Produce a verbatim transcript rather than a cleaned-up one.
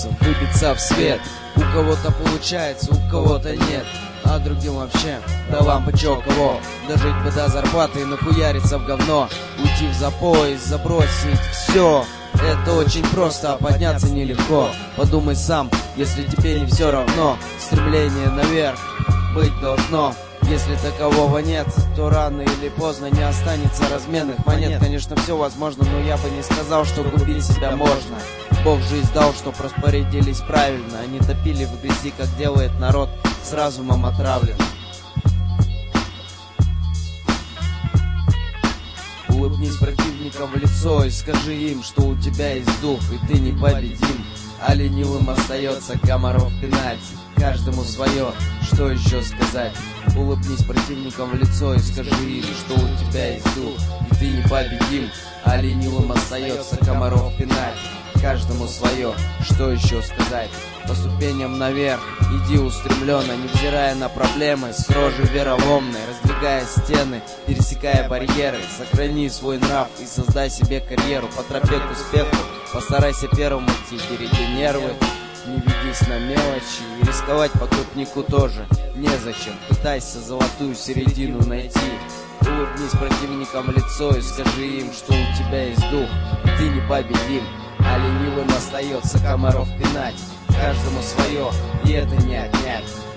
шансов выбиться в свет. У кого-то получается, у кого-то нет, а другим вообще да лампа чё кого. Дожить бы до зарплаты и нахуяриться в говно, уйти в запой, забросить все. Это очень просто, а подняться нелегко. Подумай сам, если тебе не все равно, стремление наверх быть должно. Если такового нет, то рано или поздно не останется разменных монет. Конечно, все возможно, но я бы не сказал, что губить себя можно. Бог жизнь дал, чтоб распорядились правильно, а не топили в грязи, как делает народ с разумом отравлен. Улыбнись противникам в лицо и скажи им, что у тебя есть дух, и ты непобедим. А ленивым остается комаров пинать, каждому свое, что еще сказать. Улыбнись противникам в лицо и скажи им, что у тебя есть дух, и ты непобедим. А ленивым остается комаров пинать, каждому свое, что еще сказать. По ступеням наверх иди устремленно, невзирая на проблемы, с рожей вероломной, раздвигая стены, пересекая барьеры. Сохрани свой нрав и создай себе карьеру по тропе к успеху. Постарайся первым идти, береги нервы, не ведись на мелочи, и рисковать по крупнику тоже незачем. Пытайся золотую середину найти. Улыбнись противникам в лицо и скажи им, что у тебя есть дух, и ты непобедим. А ленивым остается комаров пинать, каждому свое, и это не отнять.